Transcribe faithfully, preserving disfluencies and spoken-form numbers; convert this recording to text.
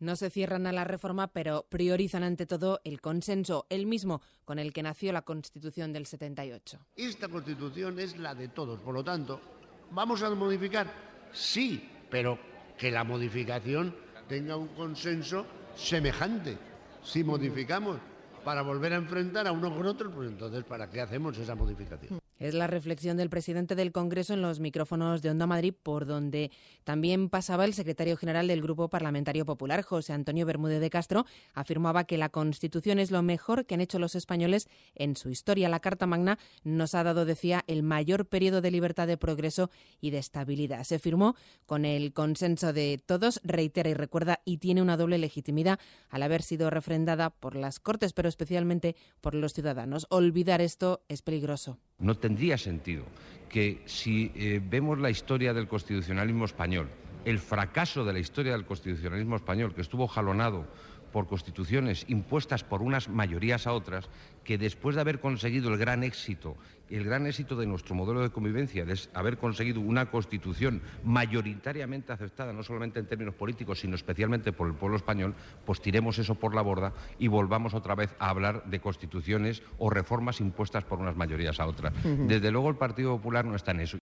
No se cierran a la reforma, pero priorizan ante todo el consenso, el mismo con el que nació la Constitución del setenta y ocho. Esta Constitución es la de todos, por lo tanto, ¿vamos a modificar? Sí, pero que la modificación tenga un consenso semejante. Si modificamos para volver a enfrentar a unos con otros, pues entonces, ¿para qué hacemos esa modificación? Es la reflexión del presidente del Congreso en los micrófonos de Onda Madrid, por donde también pasaba el secretario general del Grupo Parlamentario Popular, José Antonio Bermúdez de Castro. Afirmaba que la Constitución es lo mejor que han hecho los españoles en su historia. La Carta Magna nos ha dado, decía, el mayor periodo de libertad, de progreso y de estabilidad. Se firmó con el consenso de todos, reitera y recuerda, y tiene una doble legitimidad al haber sido refrendada por las Cortes, pero especialmente por los ciudadanos. Olvidar esto es peligroso. No tendría sentido que, si eh, vemos la historia del constitucionalismo español, el fracaso de la historia del constitucionalismo español, que estuvo jalonado por constituciones impuestas por unas mayorías a otras, que después de haber conseguido el gran éxito, el gran éxito de nuestro modelo de convivencia, de haber conseguido una Constitución mayoritariamente aceptada, no solamente en términos políticos, sino especialmente por el pueblo español, pues tiremos eso por la borda y volvamos otra vez a hablar de constituciones o reformas impuestas por unas mayorías a otras. Uh-huh. Desde luego el Partido Popular no está en eso.